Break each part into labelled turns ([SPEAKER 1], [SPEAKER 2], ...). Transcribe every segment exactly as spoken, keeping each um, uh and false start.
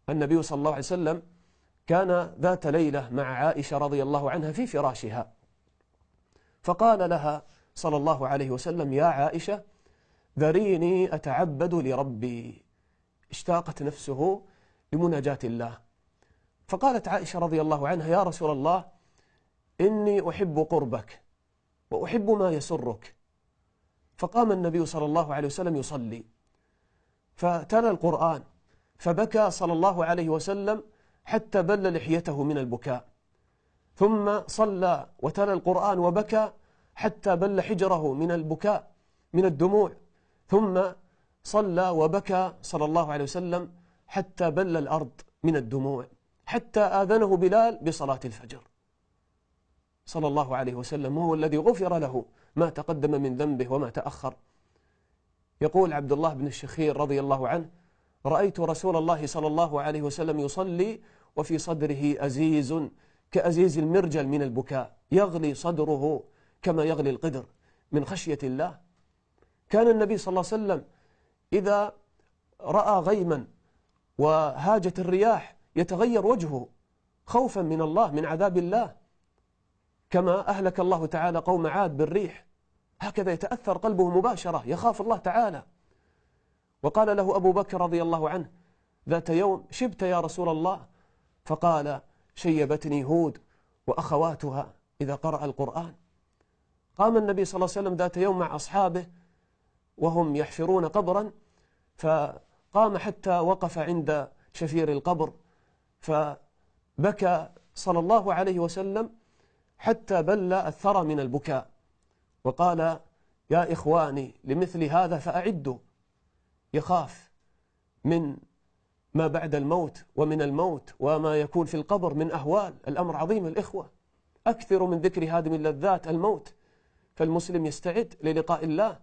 [SPEAKER 1] النبي صلى الله عليه وسلم كان ذات ليلة مع عائشة رضي الله عنها في فراشها، فقال لها صلى الله عليه وسلم: يا عائشة ذريني أتعبد لربي. اشتاقت نفسه لمناجاة الله، فقالت عائشة رضي الله عنها: يا رسول الله إني أحب قربك وأحب ما يسرك. فقام النبي صلى الله عليه وسلم يصلي، فتلا القرآن، فبكى صلى الله عليه وسلم حتى بل لحيته من البكاء، ثم صلى وتلا القرآن وبكى حتى بل حجره من البكاء من الدموع، ثم صلى وبكى صلى الله عليه وسلم حتى بل الأرض من الدموع، حتى آذنه بلال بصلاة الفجر صلى الله عليه وسلم، وهو الذي غفر له ما تقدم من ذنبه وما تأخر. يقول عبد الله بن الشخير رضي الله عنه: رأيت رسول الله صلى الله عليه وسلم يصلي وفي صدره أزيز كأزيز المرجل من البكاء، يغلي صدره كما يغلي القدر من خشية الله. كان النبي صلى الله عليه وسلم إذا رأى غيما وهاجت الرياح يتغير وجهه خوفا من الله، من عذاب الله، كما أهلك الله تعالى قوم عاد بالريح، هكذا يتأثر قلبه مباشرة، يخاف الله تعالى. وقال له أبو بكر رضي الله عنه ذات يوم: شبت يا رسول الله؟ فقال: شيبتني هود وأخواتها إذا قرأ القرآن. قام النبي صلى الله عليه وسلم ذات يوم مع أصحابه وهم يحفرون قبرا، فقام حتى وقف عند شفير القبر، فبكى صلى الله عليه وسلم حتى بل الثرى من البكاء، وقال: يا إخواني لمثل هذا فأعدوا. يخاف من ما بعد الموت ومن الموت وما يكون في القبر من أهوال. الأمر عظيم الإخوة، أكثر من ذكر هادم اللذات الموت، فالمسلم يستعد للقاء الله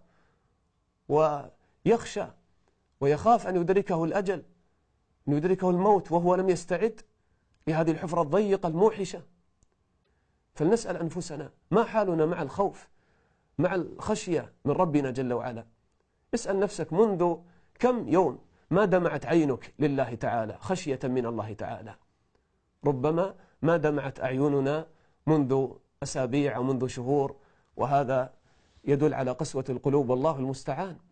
[SPEAKER 1] ويخشى ويخاف أن يدركه الأجل، أن يدركه الموت وهو لم يستعد لهذه الحفرة الضيقة الموحشة. فلنسأل أنفسنا: ما حالنا مع الخوف، مع الخشية من ربنا جل وعلا؟ اسأل نفسك: منذ كم يوم ما دمعت عينك لله تعالى خشية من الله تعالى؟ ربما ما دمعت أعيننا منذ أسابيع أو منذ شهور، وهذا يدل على قسوة القلوب، والله المستعان.